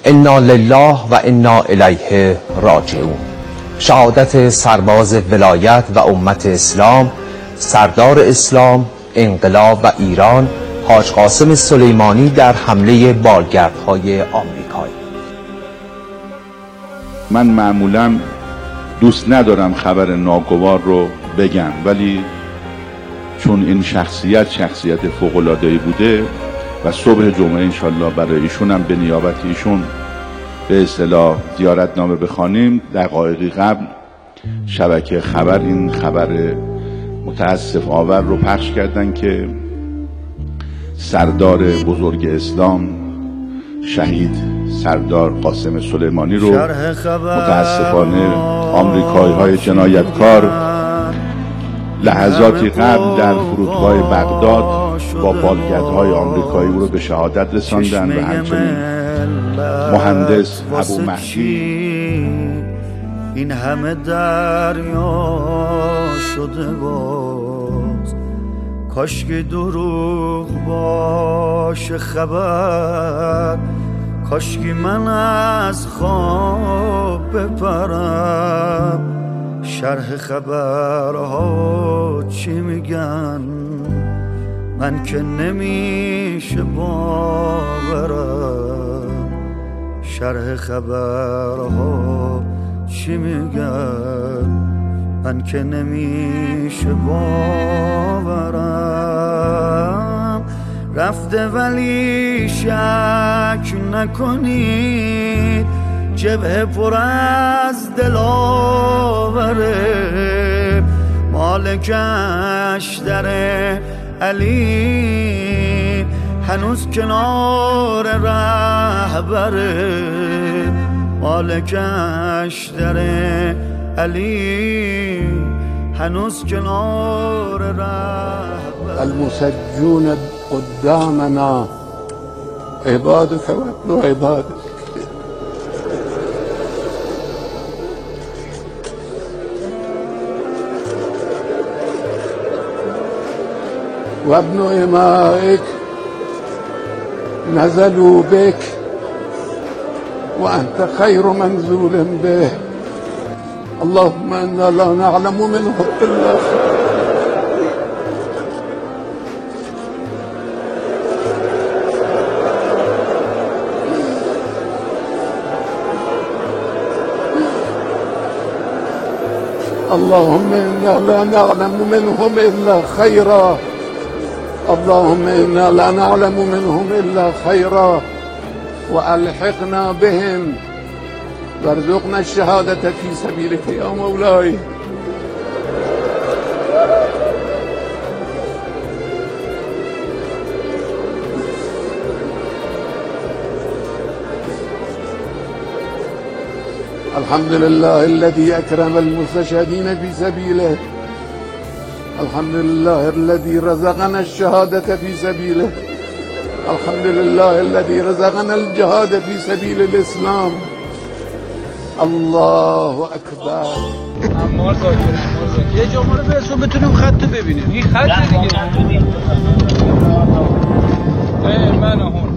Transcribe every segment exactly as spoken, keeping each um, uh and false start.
انا لله و انا الیه راجعون. شهادت سرباز ولایت و امت اسلام، سردار اسلام، انقلاب و ایران، حاج قاسم سلیمانی در حمله بالگردهای آمریکایی. من معمولاً دوست ندارم خبر ناگوار رو بگم، ولی چون این شخصیت شخصیت فوق‌العاده‌ای بوده و صبح جمعه انشالله برای ایشون هم به نیابت ایشون به اصطلاح زیارتنامه بخوانیم، دقایقی قبل شبکه خبر این خبر متاسف آور رو پخش کردن که سردار بزرگ اسلام شهید سردار قاسم سلیمانی رو متاسفانه آمریکایی های جنایتکار لحظاتی قبل در فرودگاه بغداد با بالگردهای آمریکایی او رو به شهادت رساندن و همچنین مهندس ابو مهدی. این همه دریا شده باز، کاش که دروغ باشه خبر، کاش که من از خواب بپرم. شرح خبرها چی میگن من که نمیشه باورم. شرح خبرها چی میگن من که نمیشه باورم. رفته ولی شک نکنید، جبهه پر از دلاوره، مالکش در علی هنوز کنار رهبره، مالکش در علی هنوز کنار رهبره. المسجون قدامنا عبادك وابن عبادك. وابن إمائك نزلوا بك وأنت خير منزول به. اللهم إنا لا نعلم منه إلا خير. اللهم إنا لا نعلم منهم إلا خيرا. اللهم إنا لا نعلم منهم إلا خيرا وألحقنا بهم وارزقنا الشهادة في سبيلك يا مولاي. الحمد لله الذي أكرم المستشهدين في سبيله. الحمد لله الذي رزقنا الشهادة في سبيله. الحمد لله الذي رزقنا الجهاد في سبيل الإسلام. الله أكبر. عمار زاکر، عمار زاکر. یه جا ما رو برسون بتونیم خط رو ببینیم. این خط دیگه. اه من آهون.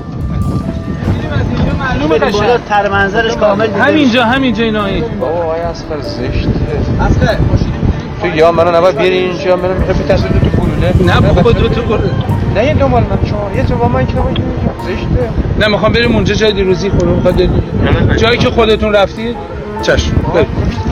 معلومه قشنگ تر منظرش کامل دیگه. همینجا همینجا اینا این. بابا آقای اصغر زشته. اصغر تو یا منو نباید بیاری اینجا، منو میخوای بتصویر تو پولونه. نه بابا تو تو نه یه دنبال من شما یه تو با من که نباید زشته. نه میخوام بریم اونجا جای دیروزی خودمون میخواد جایی که خودتون رفتید. چشم بریم.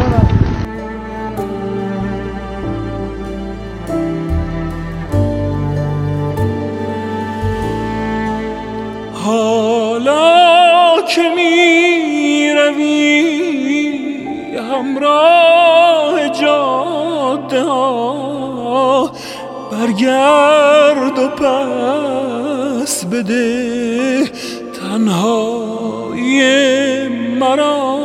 حالا که می روی همراه جاده ها، برگرد و پس بده تنهایی مرا.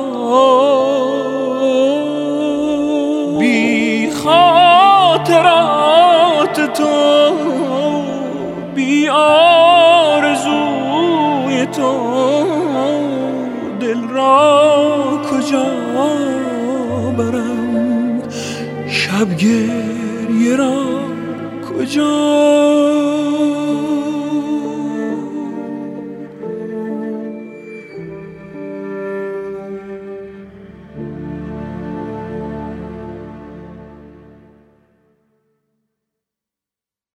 بی خاطرات تو، بی آرزوی تو، دل را کجا برم؟ شب گریه را کجا